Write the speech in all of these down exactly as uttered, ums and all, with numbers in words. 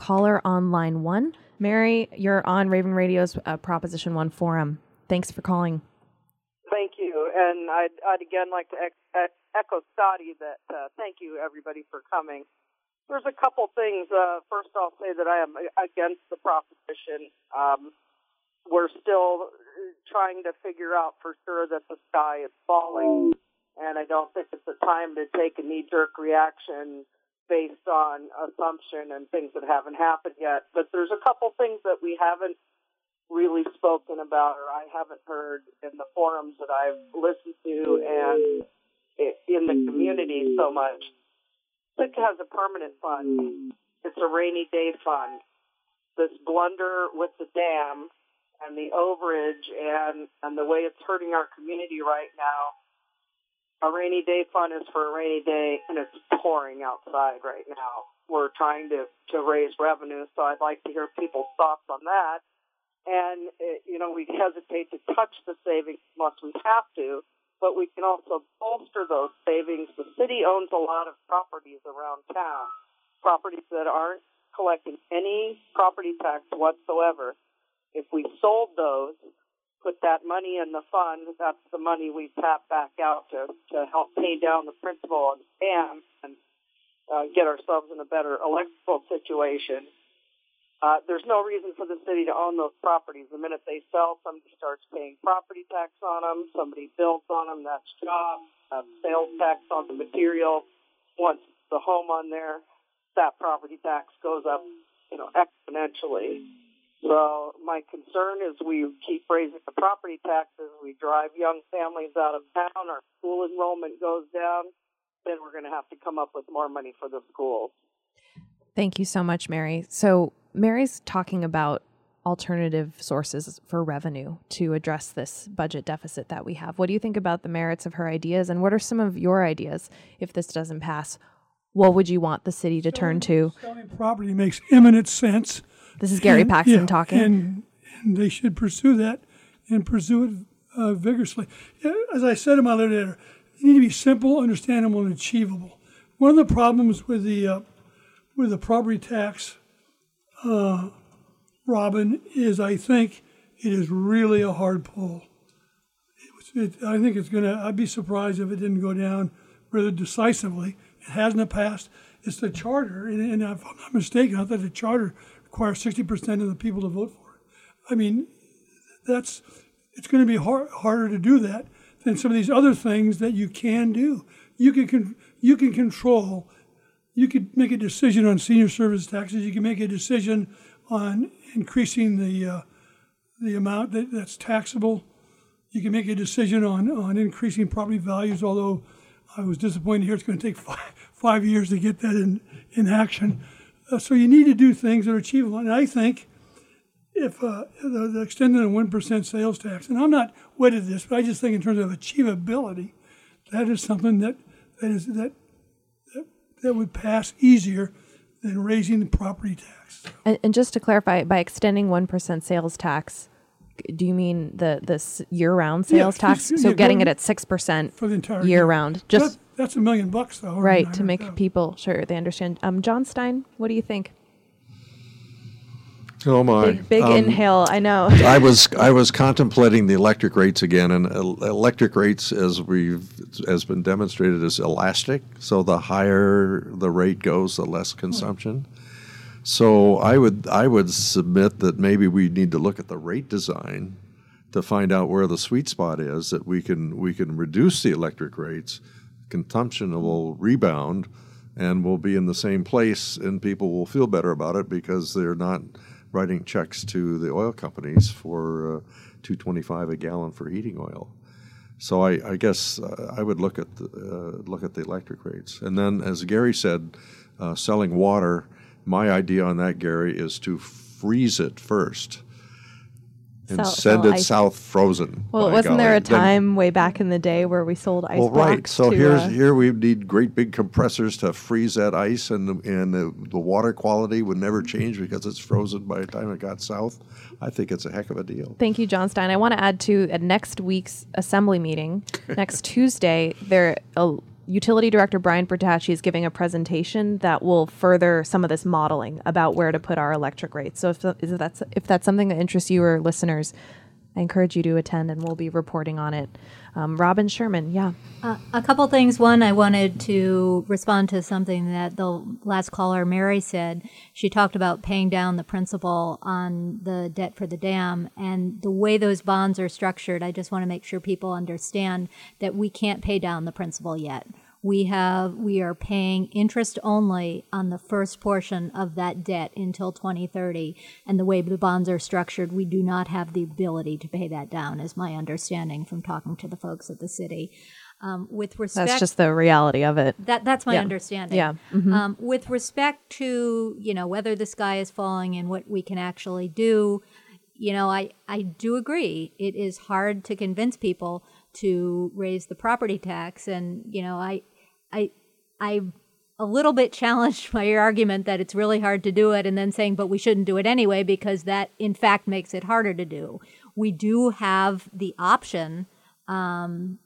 caller on line one. Mary, you're on Raven Radio's uh, Proposition one Forum. Thanks for calling. Thank you. And I'd, I'd again like to ex- echo Scotty that uh, thank you, everybody, for coming. There's a couple things. Uh, first, I'll say that I am against the proposition. Um, we're still trying to figure out for sure that the sky is falling, and I don't think it's the time to take a knee-jerk reaction based on assumption and things that haven't happened yet. But there's a couple things that we haven't really spoken about or I haven't heard in the forums that I've listened to and in the community so much. S I C has a permanent fund. It's a rainy day fund. This blunder with the dam and the overage and, and the way it's hurting our community right now, a rainy day fund is for a rainy day, and it's pouring outside right now. We're trying to, to raise revenue, so I'd like to hear people's thoughts on that. And, uh, you know, we hesitate to touch the savings unless we have to, but we can also bolster those savings. The city owns a lot of properties around town, properties that aren't collecting any property tax whatsoever. If we sold those, put that money in the fund, that's the money we tap back out to, to help pay down the principal on the dam and uh, get ourselves in a better electrical situation. Uh, there's no reason for the city to own those properties. The minute they sell, somebody starts paying property tax on them. Somebody builds on them. That's job. Uh, sales tax on the material. Once the home on there, that property tax goes up, you know, exponentially. So my concern is we keep raising the property taxes. We drive young families out of town. Our school enrollment goes down. Then we're going to have to come up with more money for the schools. Thank you so much, Mary. So Mary's talking about alternative sources for revenue to address this budget deficit that we have. What do you think about the merits of her ideas, and what are some of your ideas if this doesn't pass? What would you want the city to turn to? Selling property makes eminent sense. This is Gary and, Paxton yeah, talking. And, and they should pursue that and pursue it uh, vigorously. As I said in my letter, you need to be simple, understandable, and achievable. One of the problems with the uh, with the property tax, uh, Robin, is I think it is really a hard pull. It, it, I think it's going to, I'd be surprised if it didn't go down rather decisively. It hasn't in the past. It's the charter, and, and if I'm not mistaken, I thought the charter requires sixty percent of the people to vote for it. I mean, that's, it's going to be hard, harder to do that than some of these other things that you can do. You can, you can control. You could make a decision on senior service taxes. You can make a decision on increasing the uh, the amount that, that's taxable. You can make a decision on, on increasing property values, although I was disappointed here it's going to take five, five years to get that in, in action. Uh, so you need to do things that are achievable. And I think if uh, the, the extended a one percent sales tax, and I'm not wedded to this, but I just think in terms of achievability, that is something that that is that that would pass easier than raising the property tax. And, and just to clarify, by extending one percent sales tax, do you mean the this year-round sales yeah, tax? just, so yeah, getting it at six percent for the entire year-round. Year. Just that, that's a million bucks, though. Right, to make people sure they understand. Um, John Stein, what do you think? Oh my! Big, big um, inhale. I know. I was I was contemplating the electric rates again, and uh, electric rates, as we've has been demonstrated, is elastic. So the higher the rate goes, the less consumption. So I would I would submit that maybe we need to look at the rate design to find out where the sweet spot is, that we can we can reduce the electric rates, consumption will rebound, and we'll be in the same place, and people will feel better about it because they're not writing checks to the oil companies for uh, two twenty-five a gallon for heating oil. So I, I guess uh, I would look at the, uh, look at the electric rates, and then as Gary said, uh, selling water. My idea on that, Gary, is to freeze it first and Sell, send sell it ice. south frozen. Well, By wasn't there a golly. time Then, way back in the day where we sold ice well, blocks? right. So to, here's uh, here we need great big compressors to freeze that ice, and the, and the, the water quality would never change because it's frozen by the time it got south. I think it's a heck of a deal. Thank you, John Stein. I want to add to at next week's assembly meeting, next Tuesday, there uh, Utility Director Brian Bertacci is giving a presentation that will further some of this modeling about where to put our electric rates. So if, if that's if that's something that interests you or listeners, I encourage you to attend, and we'll be reporting on it. Um, Robin Sherman, yeah. Uh, a couple things. One, I wanted to respond to something that the last caller, Mary, said. She talked about paying down the principal on the debt for the dam, and the way those bonds are structured, I just want to make sure people understand that we can't pay down the principal yet. We have we are paying interest only on the first portion of that debt until twenty thirty, and the way the bonds are structured, we do not have the ability to pay that down, is my understanding from talking to the folks at the city. Um, with respect, That's just the reality of it. That that's my Yeah. understanding. Yeah. Mhm. Um, with respect to you know whether the sky is falling and what we can actually do, you know, I I do agree. It is hard to convince people to raise the property tax, and you know, I, I, I, a little bit challenged by your argument that it's really hard to do it, and then saying, but we shouldn't do it anyway because that, in fact, makes it harder to do. We do have the option, um,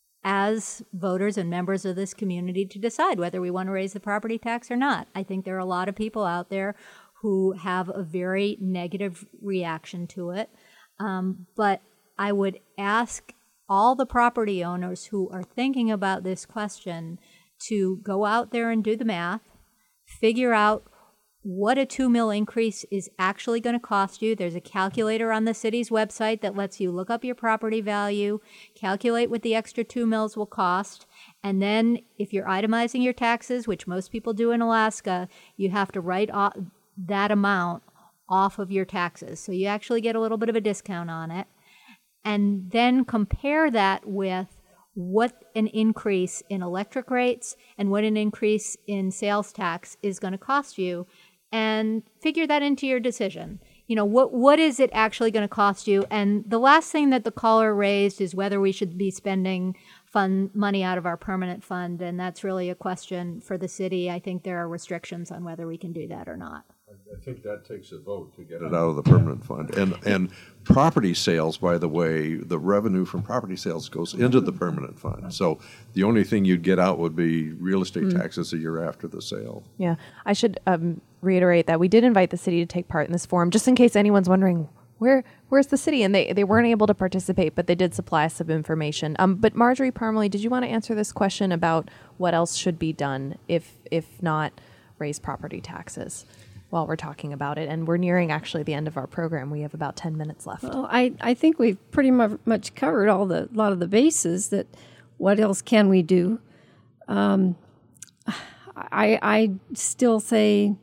as voters and members of this community, to decide whether we want to raise the property tax or not. I think there are a lot of people out there who have a very negative reaction to it, um, but I would ask all the property owners who are thinking about this question to go out there and do the math, figure out what a two mil increase is actually going to cost you. There's a calculator on the city's website that lets you look up your property value, calculate what the extra two mils will cost, and then if you're itemizing your taxes, which most people do in Alaska, you have to write off that amount off of your taxes. So you actually get a little bit of a discount on it. And then compare that with what an increase in electric rates and what an increase in sales tax is going to cost you, and figure that into your decision. You know, what what is it actually going to cost you? And the last thing that the caller raised is whether we should be spending fund money out of our permanent fund, and that's really a question for the city. I think there are restrictions on whether we can do that or not. I think that takes a vote to get it out of the permanent fund. And and property sales, by the way, the revenue from property sales goes into the permanent fund. So the only thing you'd get out would be real estate mm. taxes a year after the sale. Yeah. I should um, reiterate that we did invite the city to take part in this forum, just in case anyone's wondering, where where's the city? And they, they weren't able to participate, but they did supply us some information. Um, but Marjorie Parmalee, did you want to answer this question about what else should be done if if not raise property taxes? While we're talking about it, and we're nearing actually the end of our program. We have about ten minutes left. Well, I, I think we've pretty much covered all the lot of the bases. That what else can we do? Um, I I still say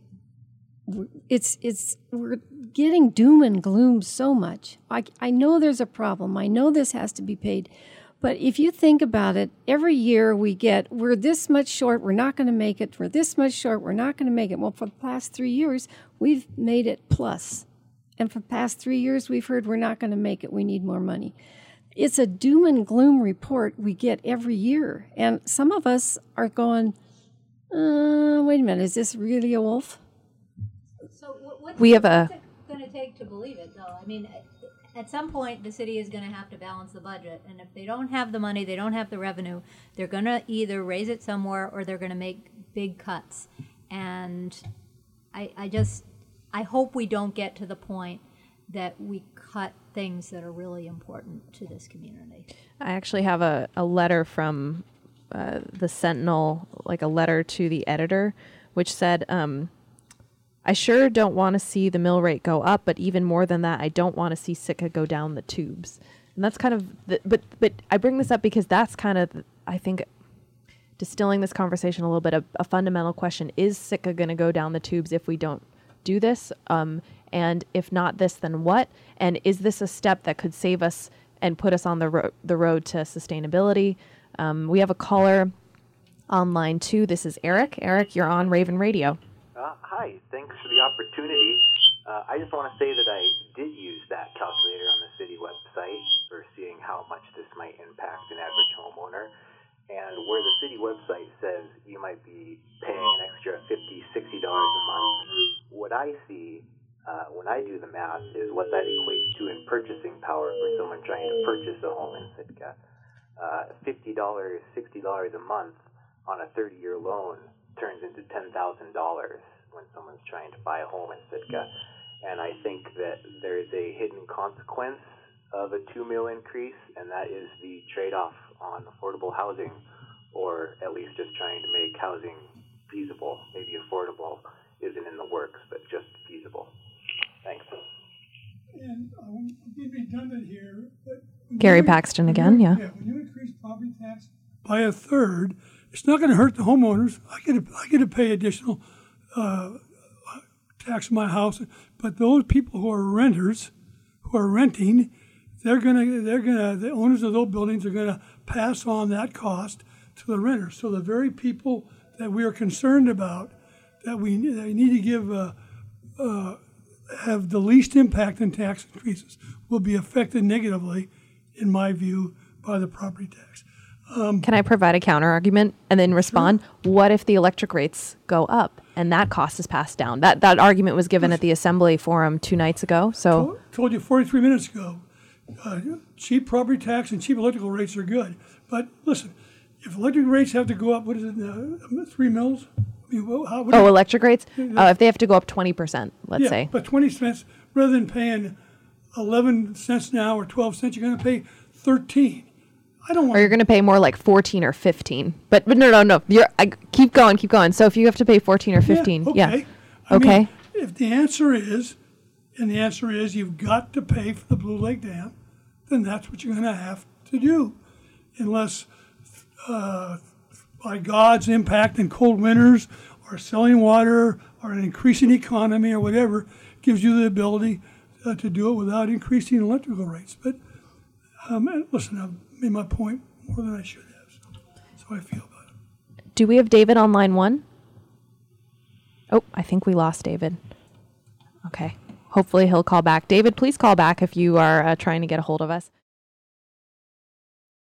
it's it's we're getting doom and gloom so much. I I know there's a problem. I know this has to be paid. But if you think about it, every year we get, we're this much short, we're not going to make it, we're this much short, we're not going to make it. Well, for the past three years, we've made it plus. And for the past three years, we've heard we're not going to make it, we need more money. It's a doom and gloom report we get every year. And some of us are going, uh, wait a minute, is this really a wolf? So what's, we have a, what's it going to take to believe it, though? I mean, at some point, the city is going to have to balance the budget. And if they don't have the money, they don't have the revenue, they're going to either raise it somewhere or they're going to make big cuts. And I, I just, I hope we don't get to the point that we cut things that are really important to this community. I actually have a, a letter from uh, the Sentinel, like a letter to the editor, which said, um, I sure don't want to see the mill rate go up, but even more than that, I don't want to see Sitka go down the tubes. And that's kind of, the, but but I bring this up because that's kind of, I think, distilling this conversation a little bit, a, a fundamental question. Is Sitka going to go down the tubes if we don't do this? Um, and if not this, then what? And is this a step that could save us and put us on the, ro- the road to sustainability? Um, we have a caller online too. This is Eric. Eric, you're on Raven Radio. Uh, hi, thanks for the opportunity. Uh, I just want to say that I did use that calculator on the city website for seeing how much this might impact an average homeowner. And where the city website says you might be paying an extra fifty dollars, sixty dollars a month, what I see uh, when I do the math is what that equates to in purchasing power for someone trying to purchase a home in Sitka. uh, fifty dollars, sixty dollars a month on a thirty-year loan turns into ten thousand dollars when someone's trying to buy a home in Sitka. And I think that there's a hidden consequence of a two mil increase, and that is the trade-off on affordable housing, or at least just trying to make housing feasible. Maybe affordable isn't in the works, but just feasible. Thanks. And I won't be redundant here, but Gary when you- Paxton when again, you- yeah. Yeah, when you increase property tax by a third, it's not going to hurt the homeowners. I get to, I get to pay additional uh, tax on my house, but those people who are renters, who are renting, they're gonna, they're gonna, the owners of those buildings are gonna pass on that cost to the renters. So the very people that we are concerned about, that we that we need to give, uh, uh, have the least impact in tax increases, will be affected negatively, in my view, by the property tax. Can I provide a counter argument and then respond? What if the electric rates go up and that cost is passed down? That that argument was given at the Assembly Forum two nights ago. So Told- Told you forty-three minutes ago, uh, cheap property tax and cheap electrical rates are good. But listen, if electric rates have to go up, what is it, uh, three mils? I mean, well, how, what oh, do- electric rates? Oh, if they have to go up twenty percent, let's yeah, say. but twenty cents, rather than paying eleven cents now or twelve cents, you're going to pay thirteen. I don't want Or you're going to pay more like fourteen or fifteen. But but no, no, no. You're I, keep going, keep going. So if you have to pay fourteen or fifteen, yeah. okay. I Okay. mean, if the answer is, and the answer is you've got to pay for the Blue Lake Dam, then that's what you're going to have to do. Unless, uh, by God's impact in cold winters or selling water or an increasing economy or whatever gives you the ability uh, to do it without increasing electrical rates. But um, and listen, I've made my point more than I should have. So that's how I feel about it. Do we have David on line one? Oh, I think we lost David. Okay. Hopefully he'll call back. David, please call back if you are uh, trying to get a hold of us.